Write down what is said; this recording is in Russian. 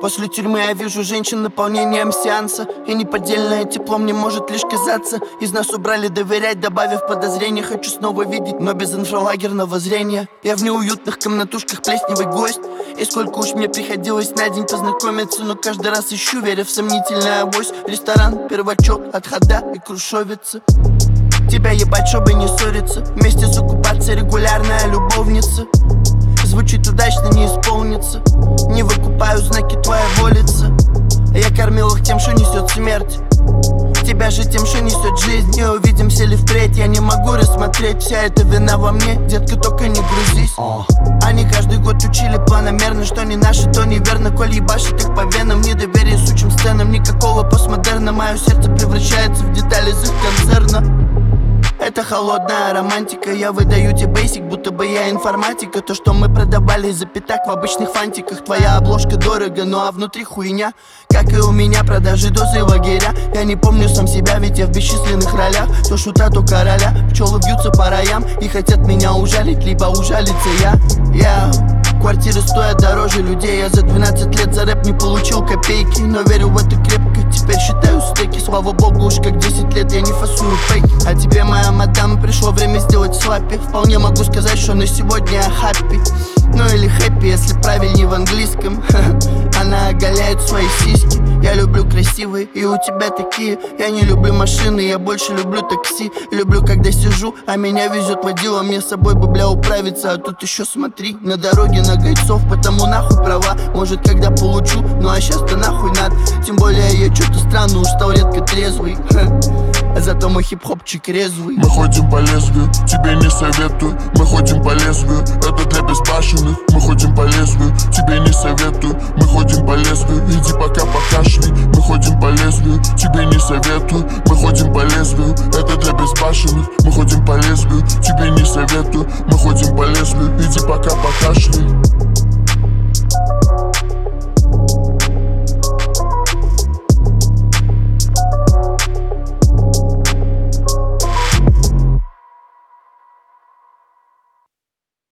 После тюрьмы я вижу женщин наполнением сеанса, и неподдельное тепло мне может лишь казаться. Из нас убрали доверять, добавив подозрения. Хочу снова видеть, но без инфралагерного зрения. Я в неуютных комнатушках плесневый гость, и сколько уж мне приходилось на день познакомиться, но каждый раз ищу, веря в сомнительный авось. Ресторан, первачок, отхода и крушовица. Тебя ебать, чтобы не ссориться. Вместе с оккупацией регулярная любовница. Звучит удачно, не исполнится. Не выкупаю знаки твоего лица. Я кормил их тем, что несет смерть. Тебя же тем, что несет жизнь. Не увидимся ли впредь, я не могу рассмотреть. Вся эта вина во мне, детка, только не грузись. Они каждый год учили планомерно, что не наше, то неверно. Коль ебашит их по венам, недоверие сучим сценам. Никакого постмодерна, мое сердце превращается в детали из их концерна. Это холодная романтика, я выдаю тебе бейсик, будто бы я информатика. То, что мы продавали за пятак в обычных фантиках. Твоя обложка дорого, ну а внутри хуйня. Как и у меня, продажи дозы лагеря. Я не помню сам себя, ведь я в бесчисленных ролях. То шута, то короля, пчелы вьются по роям и хотят меня ужалить, либо ужалиться я. Квартиры стоят дороже людей. Я за 12 лет за рэп не получил копейки, но верю в это крепко, теперь считаю стейки. Слава богу, уж как 10 лет я не фасую фейки. А тебе, моя мадам, пришло время сделать слаппи. Вполне могу сказать, что на сегодня я хаппи. Ну или хэппи, если правильнее в английском. Она оголяет свои сиськи. Я люблю красивые, и у тебя такие. Я не люблю машины, я больше люблю такси. Люблю, когда сижу, а меня везет водила. Мне с собой бы, бля, управиться, а тут еще смотри. На дороге на гайцов, потому нахуй права. Может, когда получу, ну а сейчас-то нахуй надо. Тем более я что-то странно уж стал редко трезвый. А зато мой хип-хопчик резвый. Мы ходим по лезвию, тебе не советую. Мы ходим по лезвию, это для безбашенных. Мы ходим по лезвию, тебе не советую. Мы ходим по лезвию, иди пока покашляй. Мы ходим по лезвию, тебе не советую. Мы ходим по лезвию, это для безбашенных. Мы ходим по лезвию, тебе не советую. Мы ходим по лезвию, иди пока покашляй.